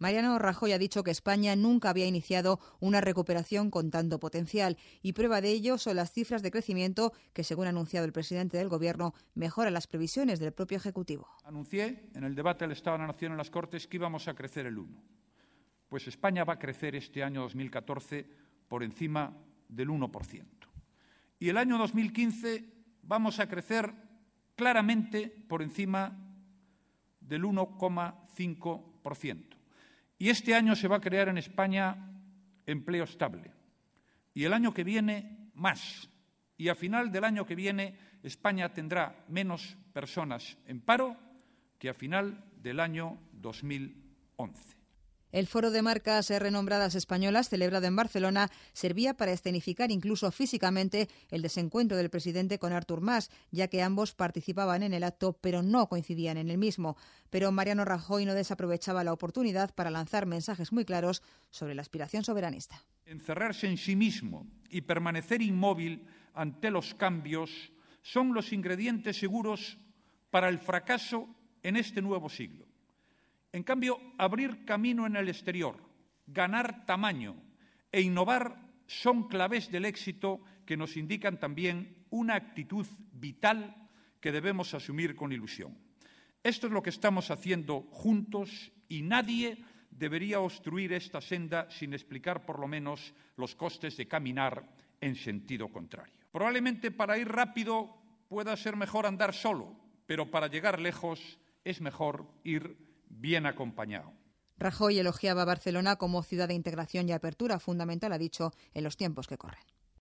Mariano Rajoy ha dicho que España nunca había iniciado una recuperación con tanto potencial y prueba de ello son las cifras de crecimiento que, según ha anunciado el presidente del Gobierno, mejoran las previsiones del propio Ejecutivo. Anuncié en el debate del Estado de la Nación en las Cortes que íbamos a crecer el 1%. Pues España va a crecer este año 2014 por encima del 1%. Y el año 2015 vamos a crecer claramente por encima del 1,5%. Y este año se va a crear en España empleo estable. Y el año que viene, más. Y a final del año que viene, España tendrá menos personas en paro que a final del año 2011. El Foro de Marcas Renombradas Españolas, celebrado en Barcelona, servía para escenificar incluso físicamente el desencuentro del presidente con Artur Mas, ya que ambos participaban en el acto, pero no coincidían en el mismo. Pero Mariano Rajoy no desaprovechaba la oportunidad para lanzar mensajes muy claros sobre la aspiración soberanista. Encerrarse en sí mismo y permanecer inmóvil ante los cambios son los ingredientes seguros para el fracaso en este nuevo siglo. En cambio, abrir camino en el exterior, ganar tamaño e innovar son claves del éxito que nos indican también una actitud vital que debemos asumir con ilusión. Esto es lo que estamos haciendo juntos y nadie debería obstruir esta senda sin explicar por lo menos los costes de caminar en sentido contrario. Probablemente para ir rápido pueda ser mejor andar solo, pero para llegar lejos es mejor ir bien acompañado. Rajoy elogiaba a Barcelona como ciudad de integración y apertura fundamental, ha dicho, en los tiempos que corren.